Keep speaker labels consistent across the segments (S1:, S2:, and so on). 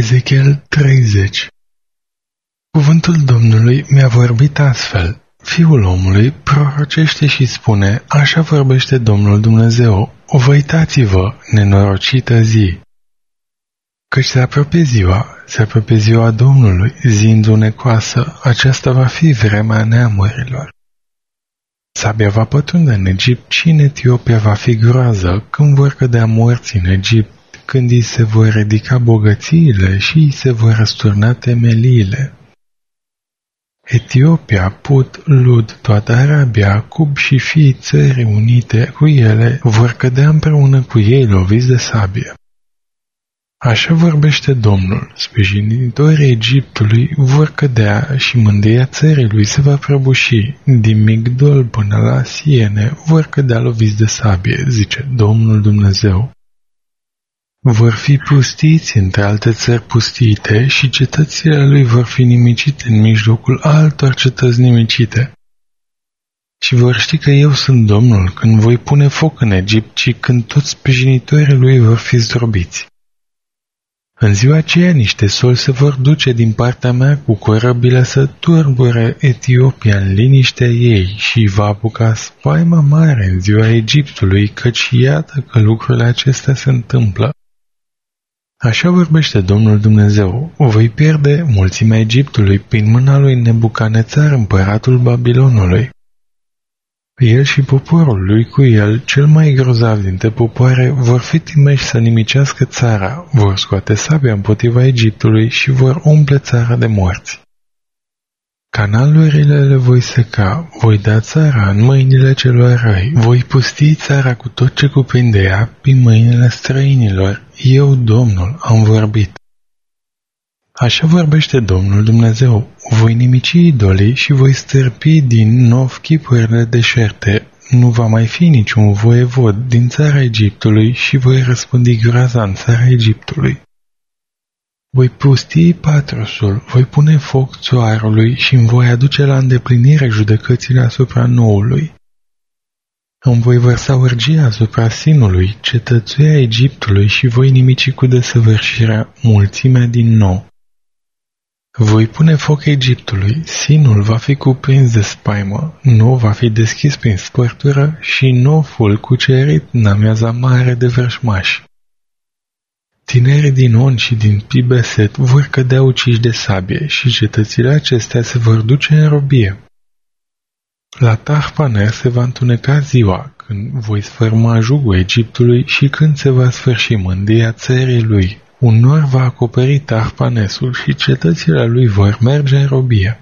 S1: Ezechiel 30. Cuvântul Domnului mi-a vorbit astfel: Fiul omului, prorocește și spune: așa vorbește Domnul Dumnezeu, văitați-vă, nenorocită zi! Căci se apropie ziua Domnului, zi întunecoasă, aceasta va fi vremea neamurilor. Sabia va pătrunde în Egipt și în Etiopia va fi groază, când vor cădea morți în Egipt, când îi se vor ridica bogățiile și îi se vor răsturna temeliile. Etiopia, Put, Lud, toată Arabia, Cub și fiii Țării Unite cu ele vor cădea împreună cu ei loviți de sabie. Așa vorbește Domnul: sprijinitorii Egiptului vor cădea și mândria țării lui se va prăbuși, din Migdol până la Siene vor cădea loviți de sabie, zice Domnul Dumnezeu. Vor fi pustiți între alte țări pustiite și cetățile lui vor fi nimicite în mijlocul altor cetăți nimicite. Și vor ști că eu sunt Domnul când voi pune foc în Egipt și când toți sprijinitorii lui vor fi zdrobiți. În ziua aceea niște soli se vor duce din partea mea cu corăbile să turbure Etiopia în liniștea ei și va apuca spaima mare în ziua Egiptului, căci iată că lucrurile acestea se întâmplă. Așa vorbește Domnul Dumnezeu: voi pierde mulțimea Egiptului prin mâna lui Nebucanețar, împăratul Babilonului. El și poporul lui cu el, cel mai grozav dintre popoare, vor fi trimeși să nimicească țara, vor scoate sabia împotriva Egiptului și vor umple țara de morți. Canalurile le voi seca, voi da țara în mâinile celor răi, voi pusti țara cu tot ce cuprinde ea prin mâinile străinilor. Eu, Domnul, am vorbit. Așa vorbește Domnul Dumnezeu: voi nimici idolii și voi stârpi din nou chipurile deșerte. Nu va mai fi niciun voievod din țara Egiptului și voi răspândi groaza în țara Egiptului. Voi pustii Patrosul, voi pune foc țoarului și îmi voi aduce la îndeplinire judecățile asupra noului. Îmi voi vărsa urgia asupra Sinului, cetățuia Egiptului, și voi nimici cu desăvârșirea mulțimea din nou. Voi pune foc Egiptului, Sinul va fi cuprins de spaimă, nou va fi deschis prin spărtură și Noful cucerit în amiaza mare de vrășmași. Tinerii din On și din Pibeset vor cădea uciși de sabie și cetățile acestea se vor duce în robie. La Tahpaner se va întuneca ziua, când voi sfârma jugul Egiptului și când se va sfârși mândria țării lui. Un nor va acoperi Tahpanesul și cetățile lui vor merge în robie.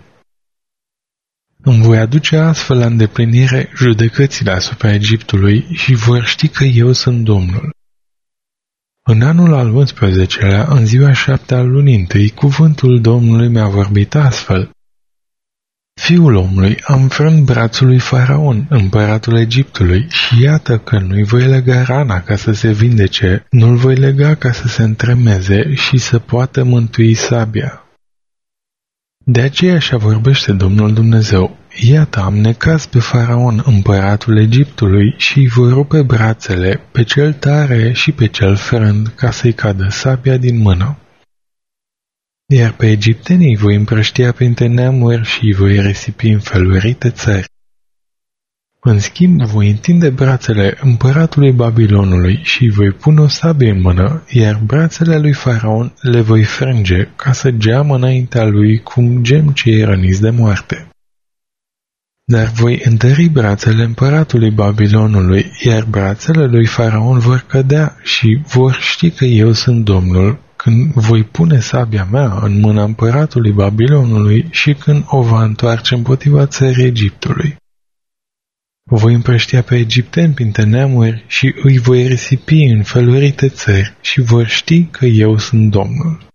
S1: Îmi voi aduce astfel la îndeplinire judecățile asupra Egiptului și vor ști că eu sunt Domnul. În anul al 11-lea, în ziua 7 al lunii întâi, cuvântul Domnului mi-a vorbit astfel: Fiul omului, am frânt brațul lui Faraon, împăratul Egiptului, și iată că nu-i voi lega rana ca să se vindece, nu-l voi lega ca să se întremeze și să poată mântui sabia. De aceea așa vorbește Domnul Dumnezeu: iată, am necaz pe Faraon, împăratul Egiptului, și îi voi rupe brațele, pe cel tare și pe cel frânt, ca să-i cadă sabia din mână. Iar pe egiptenii îi voi împrăștia printre neamuri și îi voi risipi în felurite țări. În schimb, voi întinde brațele împăratului Babilonului și îi voi pune o sabie în mână, iar brațele lui Faraon le voi frânge ca să geamă înaintea lui cum gem cei răniți de moarte. Dar voi întări brațele împăratului Babilonului, iar brațele lui Faraon vor cădea și vor ști că eu sunt Domnul, când voi pune sabia mea în mâna împăratului Babilonului și când o va întoarce împotriva țării Egiptului. Voi împrăștia pe egipteni printre neamuri și îi voi risipi în felurite țări și vor ști că eu sunt Domnul.